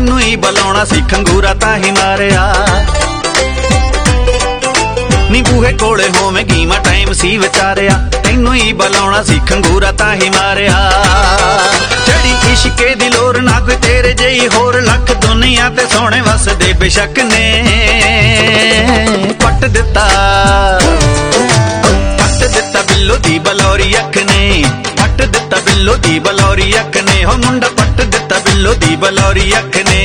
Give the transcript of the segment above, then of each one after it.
ਤੈਨੂੰ ਹੀ ਬੁਲਾਉਣਾ ਸੀ ਖੰਗੂਰਾ ਤਾਂ ਹੀ ਮਾਰਿਆ ਨੀ ਬੂਹੇ ਕੋਲੇ ਹੋਵੇਂਗੀ ਮੈਂ ਟਾਈਮ ਸੀ ਵਿਚਾਰਿਆ ਤੈਨੂੰ ਹੀ ਬੁਲਾਉਣਾ ਸੀ ਖੰਗੂਰਾ ਤਾਂ ਹੀ ਮਾਰਿਆ ਜਿਹੜੀ ਇਸ਼ਕੇ ਦੀ ਲੋਰ ਨਾ ਕੋਈ ਤੇਰੇ ਜਿਹੀ ਹੋਰ ਲੱਖ ਦੁਨੀਆ ਤੇ ਸੋਹਣੇ ਵਸਦੇ ਬੇਸ਼ੱਕ ਨੇ ਪੱਟ ਦਿੱਤਾ ਬਿੱਲੋ ਦੀ ਬਲੌਰੀ ਅੱਖ ਨੇ ਪੱਟ ਦਿੱਤਾ ਬਿੱਲੋ ਦੀ ਬਲੌਰੀ ਅੱਖ ਨੇ ਹੋ ਮੁੰਡਾ ਪੱਟ ਦਿੱਤਾ ਬਿੱਲੋ ਦੀ ਬਲੌਰੀ ਅੱਖ ਨੇ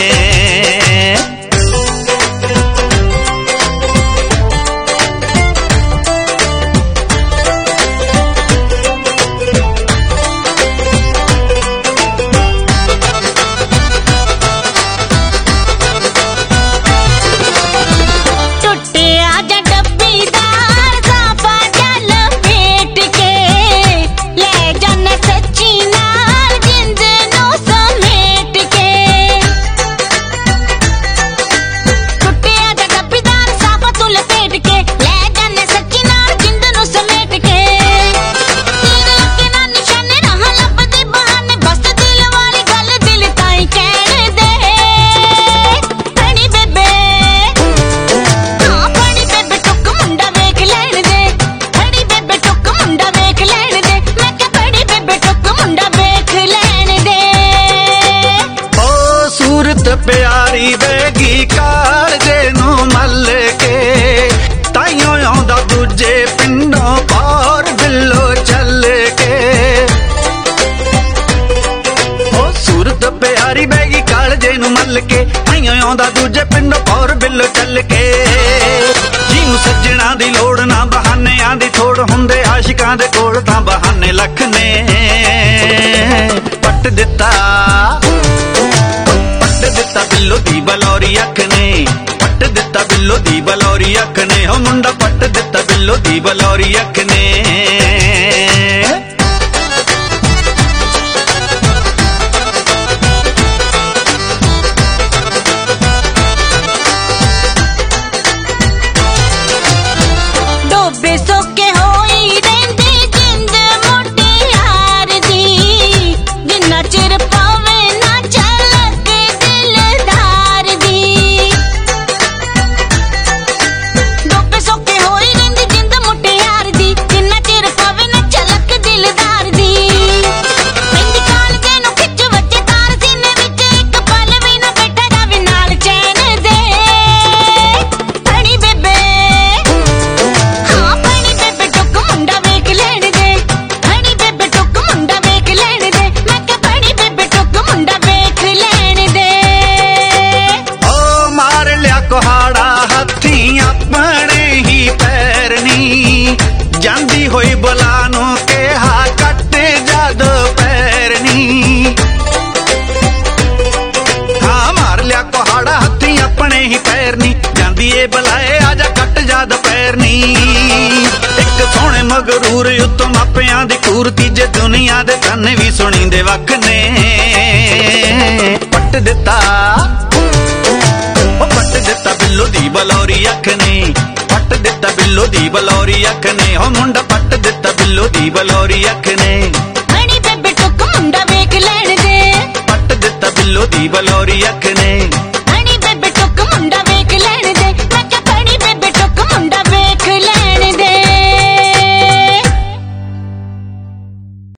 ਪਿਆਰੀ ਬੈਗੀ ਕਾਲਜੇ ਨੂੰ ਮੱਲ ਕੇ ਤਾਈਓ ਆਉਂਦਾ ਦੂਜੇ ਪਿੰਡੋਂ ਬਾਹਰ ਬਿੱਲੋ ਚੱਲ ਕੇ ਉਹ ਸੂਰਤ ਪਿਆਰੀ ਬੈਗੀ ਕਾਲਜੇ ਨੂੰ ਮੱਲ ਕੇ ਤਾਈਓ ਆਉਂਦਾ ਦੂਜੇ ਪਿੰਡੋਂ ਬਾਹਰ ਬਿੱਲੋ ਚੱਲ ਕੇ ਜਿਹਨੂੰ ਸੱਜਣਾ ਦੀ ਲੋੜ ਨਾ ਬਹਾਨਿਆਂ ਦੀ ਥੋੜ ਹੁੰਦੇ ਆਸ਼ਿਕਾਂ ਦੇ ਕੋਲ ਤਾਂ ਬਹਾਨੇ ਲੱਖ ਨੇ ਪੱਟ ਦਿੱਤਾ ਬਿੱਲੋ ਦੀ ਬਲੌਰੀ ਅੱਖ ਨੇ ਪੱਟ ਦਿੱਤਾ ਬਿੱਲੋ ਦੀ ਬਲੌਰੀ ਅੱਖ ਨੇ ਹੋ ਮੁੰਡਾ ਪੱਟ ਦਿੱਤਾ ਬਿੱਲੋ ਦੀ ਬਲੌਰੀ ਅੱਖ ਨੇ ਡੋਬੇ ਸੋਕੇ ਹੋਈ ਰਹਿੰਦੀ ਜਿੰਦ ਮੁਟਿਆਰ ਦੀ ਜਿੰਨਾ ਚਿਰ ਪਾਵੇ ਨਾ ਝਲਕ ਦਿਲਦਾਰ ਦੀ ਡੋਬੇ ਸੋਕੇ ਹੋਈ ਰਹਿੰਦੀ ਜਿੰਦ ਮੁਟਿਆਰ ਦੀ ਜਿੰਨਾ ਚਿਰ ਪਾਵੇ ਨਾ ਝਲਕ ਦਿਲਦਾਰ ਦੀ ਇੰਜ ਕਾਲਜੇ ਨੂੰ ਖਿੱਚ ਵੱਜੇ ਤਾਰ ਸੀਨੇ ਵਿੱਚ ਇੱਕ ਪਲ ਵੀ ਨਾ ਬੈਠਾ ਜਾਵੇ ਨਾਲ ਚੈਨ ਦੇ ਹਣੀ ਬੇਬੇ ਜਾਂਦੀ ਹੋਈ ਬਲਾ ਨੂੰ ਕਿਹਾ ਕੱਟ ਜਦ ਪੈਰਨੀ ਹਾਂ ਮਾਰ ਲਿਆ ਕੁਹਾੜਾ ਹੱਥੀਂ ਆਪਣੇ ਹੀ ਪੈਰਨੀ ਜਾਂਦੀ ਏ ਬਲਾਏ ਆਜਾ ਕੱਟ ਜਦ ਪੈਰਨੀ ਇੱਕ ਸੋਹਣੇ ਮਗਰੂਰ ਉੱਤੋਂ ਮਾਪਿਆਂ ਦੀ ਕੂਰ ਤੀਜੇ ਦੁਨੀਆ ਦੇ ਤਾਨੇ ਵੀ ਸੁਣੀਂਦੇ ਵੱਖ ਨੇ ਪੱਟ ਦਿੱਤਾ ਪੱਟ ਦਿੱਤਾ ਬਿੱਲੋ ਦੀ ਬਲੌਰੀ ਅੱਖ ਨੇ ਪੱਟ ਦਿੱਤਾ ਬਿੱਲੋ ਦੀ ਬਲੌਰੀ ਅੱਖ ਨੇ ਹੋ ਮੁੰਡਾ ਪੱਟ ਦਿੱਤਾ ਬਿੱਲੋ ਦੀ ਬਲੌਰੀ ਅੱਖ ਨੇ ਹਣੀ ਬੇਬੇ ਟੁੱਕ ਮੁੰਡਾ ਵੇਖ ਲੈਣ ਦੇ ਪੱਟ ਦਿੱਤਾ ਬਿੱਲੋ ਦੀ ਬਲੌਰੀ ਅੱਖ ਨੇ